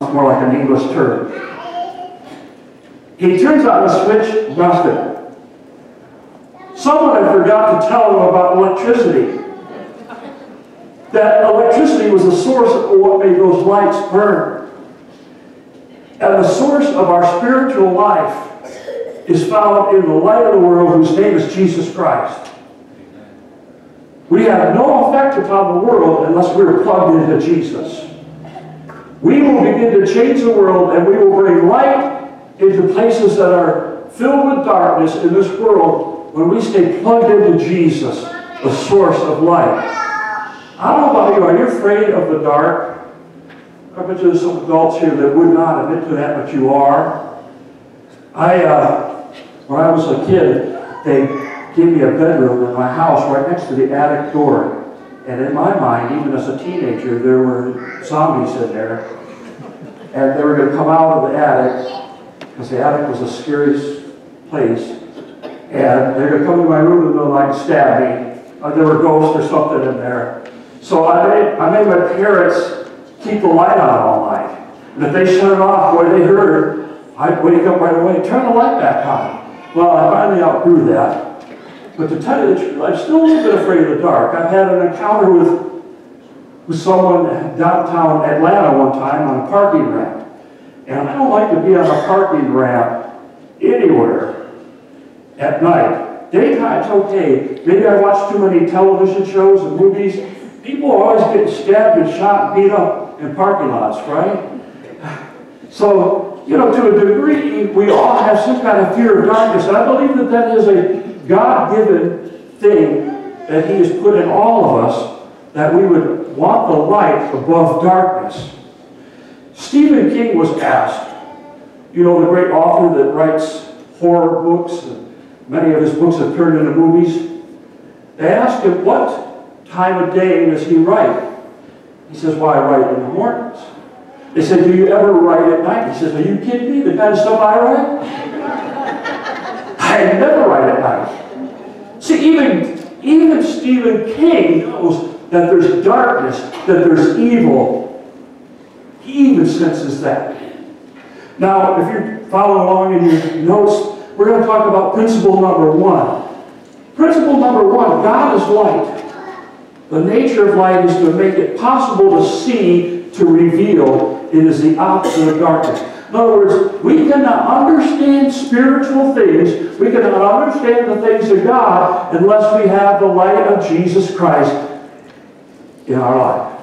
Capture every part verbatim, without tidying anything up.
sounds more like an English term. He turns on the switch, nothing. Someone had forgot to tell him about electricity. That electricity was the source of what made those lights burn. And the source of our spiritual life is found in the light of the world, whose name is Jesus Christ. We have no effect upon the world unless we're plugged into Jesus. We will begin to change the world, and we will bring light into places that are filled with darkness in this world when we stay plugged into Jesus, the source of light. I don't know about you, are you afraid of the dark? I bet there's some adults here that would not admit to that, but you are. I, uh, when I was a kid, they gave me a bedroom in my house right next to the attic door. And in my mind, even as a teenager, there were zombies in there. And they were going to come out of the attic, because the attic was the scariest place. And they were going to come to my room in the middle of the night and stab me. Uh, there were ghosts or something in there. So I made, I made my parents keep the light on all night. And if they shut it off, boy, they heard, I'd wake up right away, turn the light back on. Well, I finally outgrew that. But to tell you the truth, I'm still a little bit afraid of the dark. I've had an encounter with, with someone downtown Atlanta one time on a parking ramp. And I don't like to be on a parking ramp anywhere at night. Daytime's okay. Maybe I watch too many television shows and movies. People are always getting stabbed and shot and beat up in parking lots, right? So, you know, to a degree, we all have some kind of fear of darkness. And I believe that that is a God-given thing that He has put in all of us, that we would want the light above darkness. Stephen King was asked, you know, the great author that writes horror books, and many of his books have turned into movies. They asked him, what time of day does he write? He says, well, I write in the mornings. They said, do you ever write at night? He says, are you kidding me? The kind of stuff I write? I never write at night. See, even, even Stephen King knows that there's darkness, that there's evil. He even senses that. Now, if you're following along in your notes, we're going to talk about principle number one. Principle number one, God is light. The nature of light is to make it possible to see, to reveal. It is the opposite of darkness. In other words, we cannot understand spiritual things, we cannot understand the things of God unless we have the light of Jesus Christ in our life.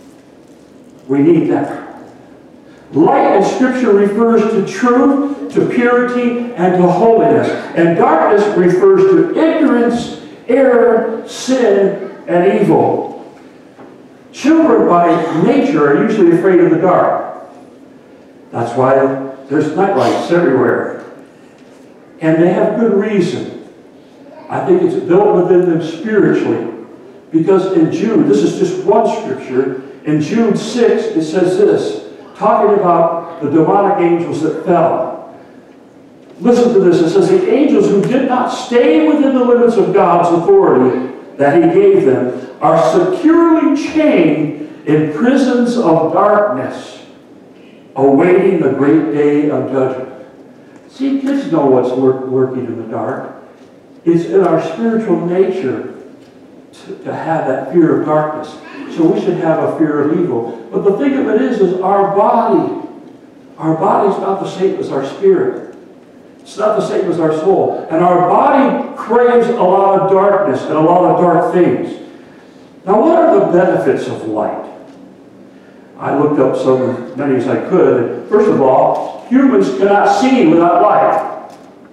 We need that. Light in Scripture refers to truth, to purity, and to holiness. And darkness refers to ignorance, error, sin, and evil. Children by nature are usually afraid of the dark. That's why there's nightlights everywhere. And they have good reason. I think it's built within them spiritually. Because in Jude, this is just one scripture, in Jude six it says this, talking about the demonic angels that fell. Listen to this, it says, the angels who did not stay within the limits of God's authority that He gave them are securely chained in prisons of darkness, awaiting the great day of judgment. See, kids know what's working in the dark. It's in our spiritual nature to, to have that fear of darkness. So we should have a fear of evil. But the thing of it is, is our body, our body is not the same as our spirit. It's not the same as our soul. And our body craves a lot of darkness and a lot of dark things. Now, what are the benefits of light? I looked up some, as many as I could. First of all, humans cannot see without light.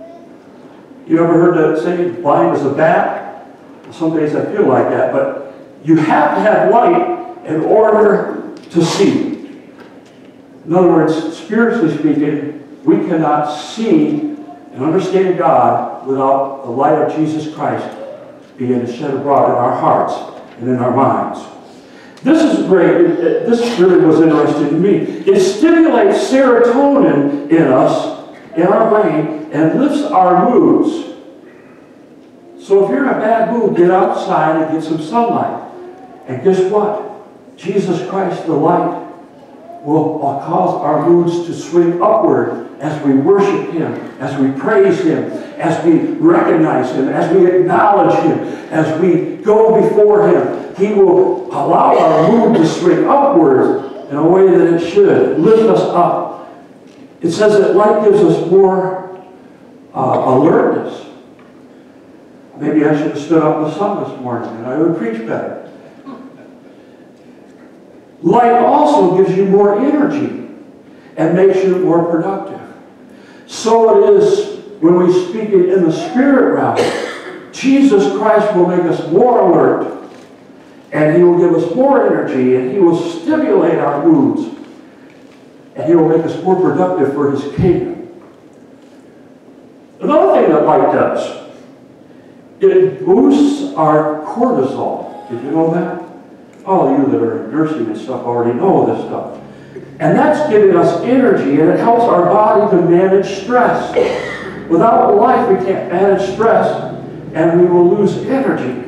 You ever heard that saying, blind as a bat? Some days I feel like that, but you have to have light in order to see. In other words, spiritually speaking, we cannot see and understand God without the light of Jesus Christ being shed abroad in our hearts and in our minds. This is great. It, it, this really was interesting to me. It stimulates serotonin in us, in our brain, and lifts our moods. So if you're in a bad mood, get outside and get some sunlight. And guess what? Jesus Christ, the light, will cause our moods to swing upward as we worship Him, as we praise Him, as we recognize Him, as we acknowledge Him, as we go before Him. He will allow our mood to swing upward in a way that it should, lift us up. It says that light gives us more uh, alertness. Maybe I should have stood up in the sun this morning and I would preach better. Light also gives you more energy and makes you more productive. So it is when we speak it in the spirit realm. Jesus Christ will make us more alert, and He will give us more energy, and He will stimulate our moods, and He will make us more productive for His kingdom. Another thing that light does, it boosts our cortisol. Did you know that? All of you that are in nursing and stuff already know this stuff. And that's giving us energy, and it helps our body to manage stress. Without life, we can't manage stress, and we will lose energy.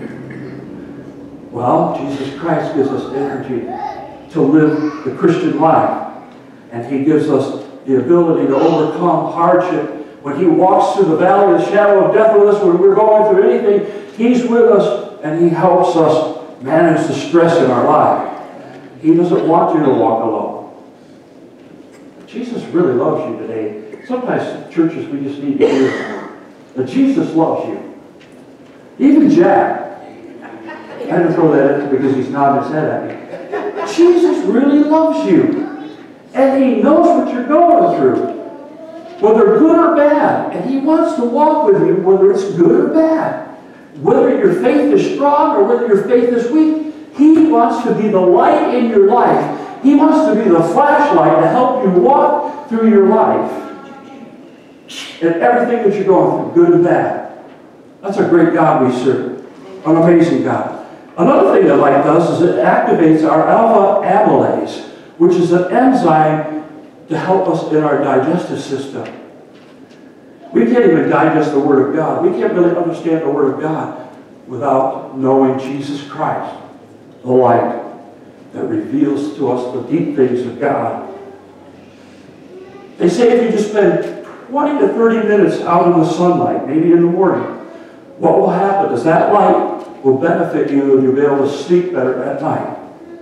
Well, Jesus Christ gives us energy to live the Christian life. And He gives us the ability to overcome hardship. When He walks through the valley of the shadow of death with us, when we're going through anything, He's with us, and He helps us manage the stress in our life. He doesn't want you to walk alone. Jesus really loves you today. Sometimes churches, we just need to hear that Jesus loves you. Even Jack. I had to throw that in because he's nodding his head at me. Jesus really loves you. And He knows what you're going through, whether good or bad. And He wants to walk with you whether it's good or bad. Whether your faith is strong or whether your faith is weak, He wants to be the light in your life. He wants to be the flashlight to help you walk through your life. And everything that you're going through, good and bad. That's a great God we serve. An amazing God. Another thing that light does is it activates our alpha amylase, which is an enzyme to help us in our digestive system. We can't even digest the Word of God. We can't really understand the Word of God without knowing Jesus Christ, the light that reveals to us the deep things of God. They say if you just spend twenty to thirty minutes out in the sunlight, maybe in the morning, what will happen is that light will benefit you and you'll be able to sleep better at night.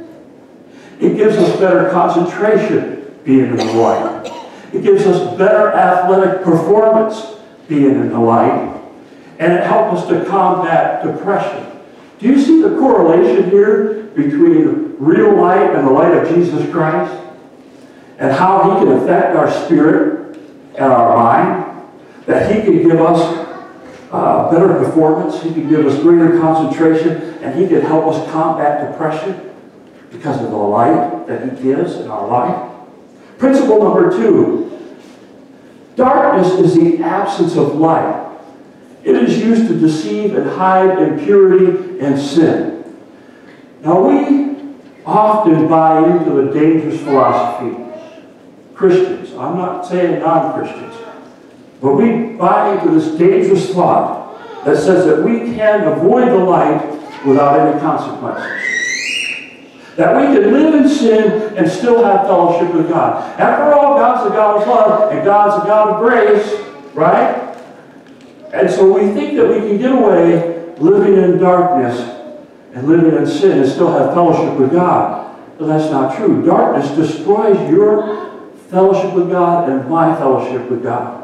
It gives us better concentration being in the light. It gives us better athletic performance being in the light. And it helps us to combat depression. Do you see the correlation here between real light and the light of Jesus Christ? And how He can affect our spirit and our mind? That He can give us uh, better performance. He can give us greater concentration. And He can help us combat depression because of the light that He gives in our life. Principle number two. Darkness is the absence of light. It is used to deceive and hide impurity and sin. Now we often buy into the dangerous philosophy. Christians, I'm not saying non-Christians, but we buy into this dangerous thought that says that we can avoid the light without any consequences. That we can live in sin and still have fellowship with God. After all, God's a God of love and God's a God of grace, right? And so we think that we can get away living in darkness and living in sin and still have fellowship with God. But that's not true. Darkness destroys your fellowship with God and my fellowship with God.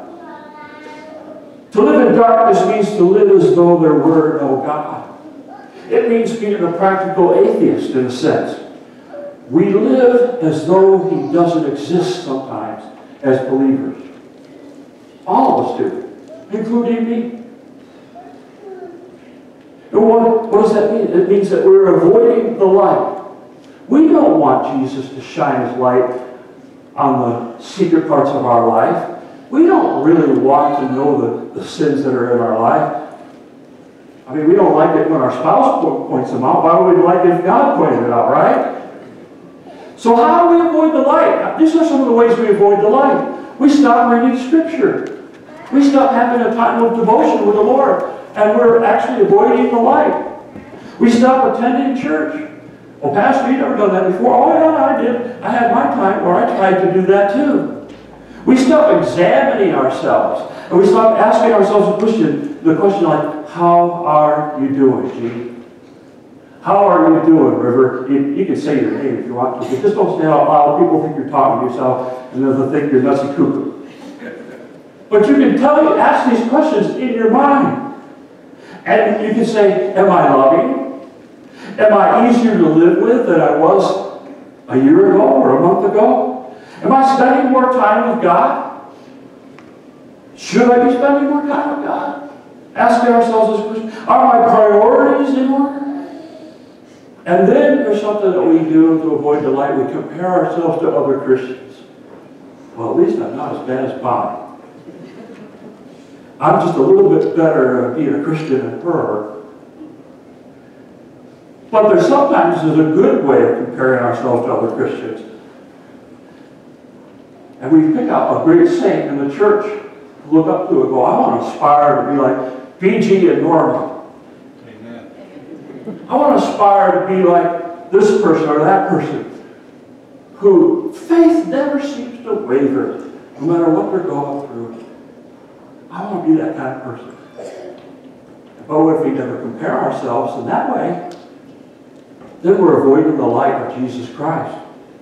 To live in darkness means to live as though there were no God. It means being a practical atheist in a sense. We live as though He doesn't exist sometimes as believers. All of us do, including me. And what, what does that mean? It means that we're avoiding the light. We don't want Jesus to shine His light on the secret parts of our life. We don't really want to know the, the sins that are in our life. I mean, we don't like it when our spouse points them out. Why would we like it if God pointed it out, right? So how do we avoid the light? These are some of the ways we avoid the light. We stop reading Scripture. We stop having a time of devotion with the Lord. And we're actually avoiding the light. We stop attending church. Well, Pastor, you never done that before. Oh, yeah, I did. I had my time where I tried to do that too. We stop examining ourselves. And we stop asking ourselves a question, the question like, how are you doing, Gene? How are you doing, River? You, you can say your name if you want to, but just don't say it out loud. People think you're talking to yourself, and they'll think you're nutsy cuckoo. But you can tell, you ask these questions in your mind. And you can say, am I loving? Am I easier to live with than I was a year ago or a month ago? Am I spending more time with God? Should I be spending more time with God? Asking ourselves this question, are my priorities in order? And then there's something that we do to avoid the light. We compare ourselves to other Christians. Well, at least I'm not as bad as Bob. I'm just a little bit better at being a Christian than her. But there's sometimes there's a good way of comparing ourselves to other Christians. And we pick out a great saint in the church to look up to and go, I want to aspire to be like B G and Norma. I want to aspire to be like this person or that person who faith never seems to waver no matter what they're going through. I want to be that kind of person. But what if we never compare ourselves in that way? Then we're avoiding the light of Jesus Christ.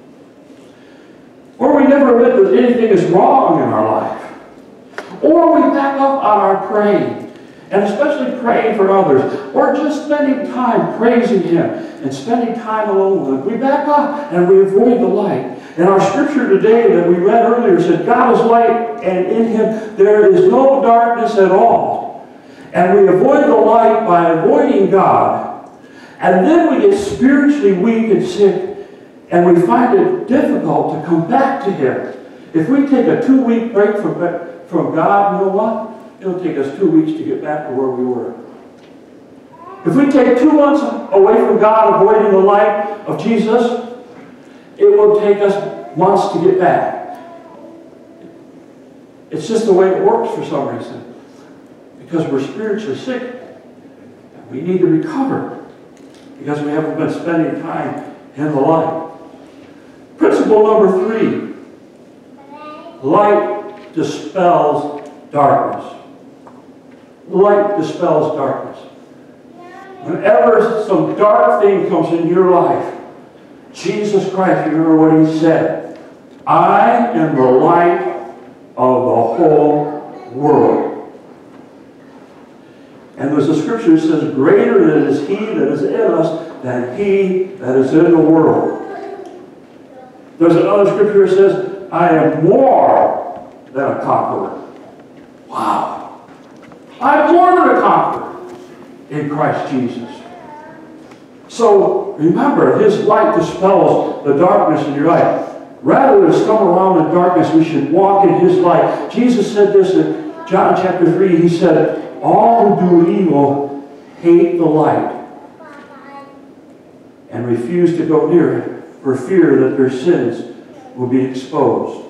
Or we never admit that anything is wrong in our life. Or we back up on our praying. And especially praying for others, or just spending time praising Him and spending time alone with Him. We back up and we avoid the light. And our scripture today that we read earlier said, God is light, and in Him there is no darkness at all. And we avoid the light by avoiding God. And then we get spiritually weak and sick, and we find it difficult to come back to Him. If we take a two-week break from, from God, you know what? It'll take us two weeks to get back to where we were. If we take two months away from God, avoiding the light of Jesus, it will take us months to get back. It's just the way it works for some reason. Because we're spiritually sick. And we need to recover. Because we haven't been spending time in the light. Principle number three. Light dispels darkness. Light dispels darkness. Whenever some dark thing comes in your life, Jesus Christ, remember what He said, I am the light of the whole world. And there's a scripture that says, greater is He that is in us than he that is in the world. There's another scripture that says, I am more than a conqueror. Wow. I'm more than a conqueror in Christ Jesus. So remember, His light dispels the darkness in your life. Rather than stumble around in darkness, we should walk in His light. Jesus said this in John chapter three. He said, all who do evil hate the light and refuse to go near it for fear that their sins will be exposed.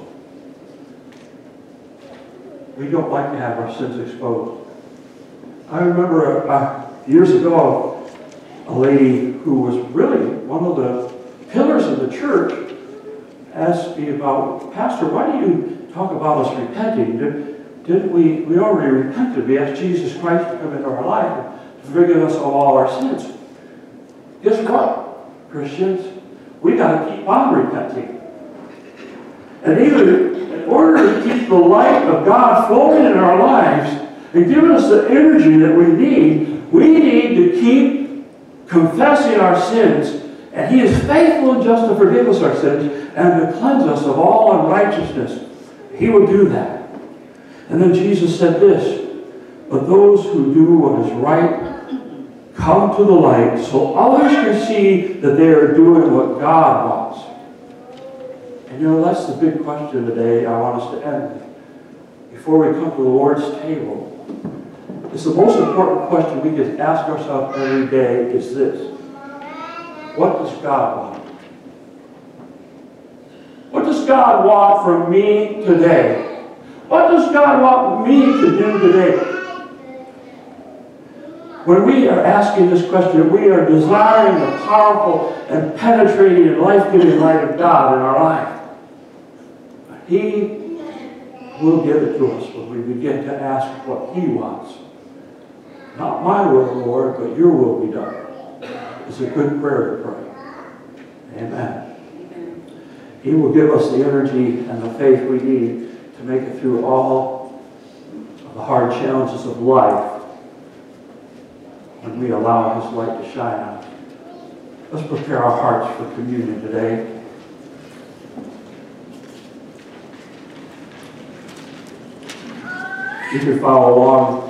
We don't like to have our sins exposed. I remember uh, years ago, a lady who was really one of the pillars of the church asked me about, Pastor, why do you talk about us repenting? Did, didn't we, we already repented. We asked Jesus Christ to come into our life and to forgive us of all our sins. Guess what, Christians? We got to keep on repenting. And either in order to keep the light of God flowing in our lives, and giving us the energy that we need, we need to keep confessing our sins. And He is faithful and just to forgive us our sins and to cleanse us of all unrighteousness. He will do that. And then Jesus said this, but those who do what is right come to the light so others can see that they are doing what God wants. And you know, that's the big question today I want us to end with. Before we come to the Lord's table, it's the most important question we can ask ourselves every day is this. What does God want? What does God want from me today? What does God want me to do today? When we are asking this question, we are desiring the powerful and penetrating and life-giving light of God in our life. He will give it to us when we begin to ask what He wants. Not my will, Lord, but your will be done. It's a good prayer to pray. Amen. He will give us the energy and the faith we need to make it through all of the hard challenges of life when we allow His light to shine on us. Let's prepare our hearts for communion today. You can follow along